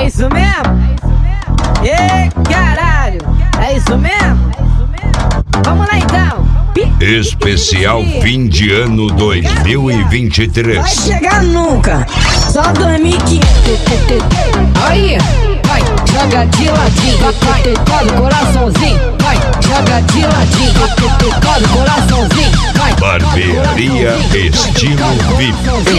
É isso mesmo? Ê, caralho! É isso mesmo? Vamos lá então! Especial fim de ano 2023. Vai chegar nunca! Só 2015! Aí! Vai, joga de ladinho! Vai, toca o coraçãozinho! Vai, joga de ladinho! Toca o coraçãozinho! Vai! Barbearia estilo VIP.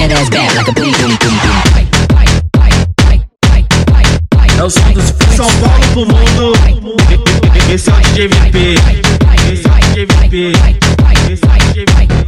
É o som dos São Paulo pro mundo. Esse é o DJ VP. Esse é o DJ VP. Esse é o DJ VP.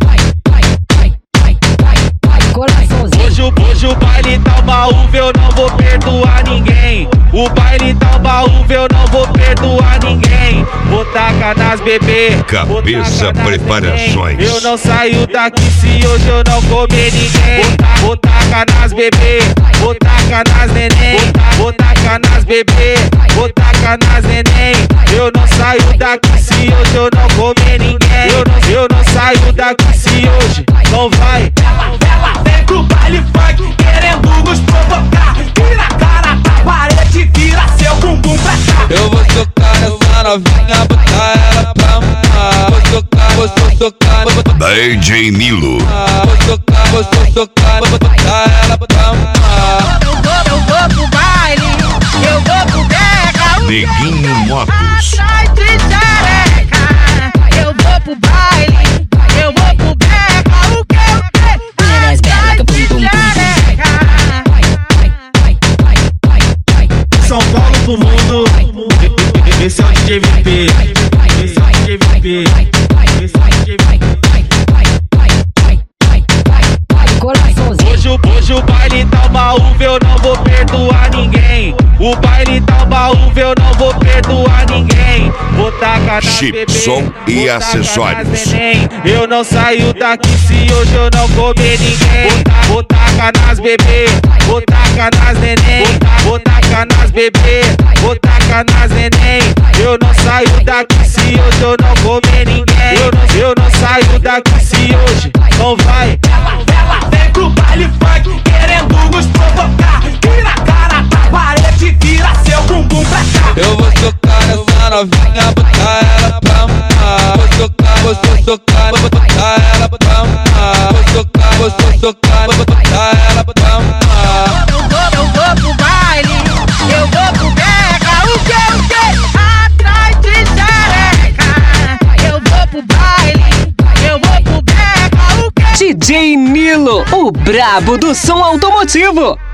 Hoje o baile tá baú, eu não vou perdoar ninguém. O baile tá baú, eu não vou perdoar ninguém. Vou tacar nas bebê. Cabeça Preparações. Eu não saio daqui se hoje eu não comer ninguém. Vou tacar nas bebê. Vou tacar nas neném. Vou tacar nas bebê. Vou tacar nas neném. Eu não saio daqui se hoje eu não comer ninguém. Eu não saio daqui se hoje não vai. Ela vem pro baile funk querendo nos provocar. Vira a cara da parede, vira seu bumbum pra cá. Eu vou socar essa novinha, botar ela pra mamar. Vou socar, DJ Nilo. vou socar, botar ela pra mamar. Eu vou pro baile, eu vou pro Beca. Neguinho Motos. Atrás de xereca. Eu vou pro baile, eu vou pro Beca. O que? Atrás de xereca. São Paulo pro mundo. Esse é o DJ VP. Esse é o DJ VP. Esse é o DJ VP. Hoje o baile tá baú, eu não vou perdoar ninguém. O baile tá baú, eu não vou perdoar ninguém. Vou tacar nas Chip, bebê, som e vou tacar acessórios. nas neném. Eu não saio daqui se hoje eu não comer ninguém. Vou tacar nas bebê, vou tacar nas neném. Vou tacar nas bebê, vou tacar nas neném. Eu não saio daqui se hoje eu não comer ninguém. Eu não saio daqui se hoje não vai. Ela vem pro baile funk querendo nos provocar. Vira a cara da parede, vira seu bumbum pra cá. Eu vou socar essa novinha, botar ela pra mamar. Vou socar, botar ela pra mamar. Vou socar, botar ela pra mamar. Eu vou pro baile, eu vou pro Beca. O que? Atrás de xereca. Eu vou pro baile, eu vou pro Beca. O que? DJ Nilo, o brabo do som automotivo.